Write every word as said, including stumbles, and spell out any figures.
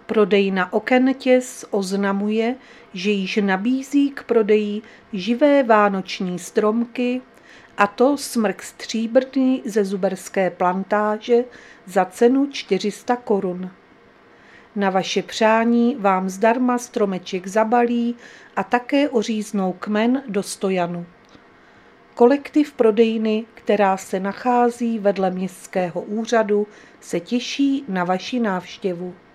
Prodejna Okentěs oznamuje, že již nabízí k prodeji živé vánoční stromky, a to smrk stříbrný ze zuberské plantáže za cenu čtyři sta korun. Na vaše přání vám zdarma stromeček zabalí a také oříznou kmen do stojanu. Kolektiv prodejny, která se nachází vedle městského úřadu, se těší na vaši návštěvu.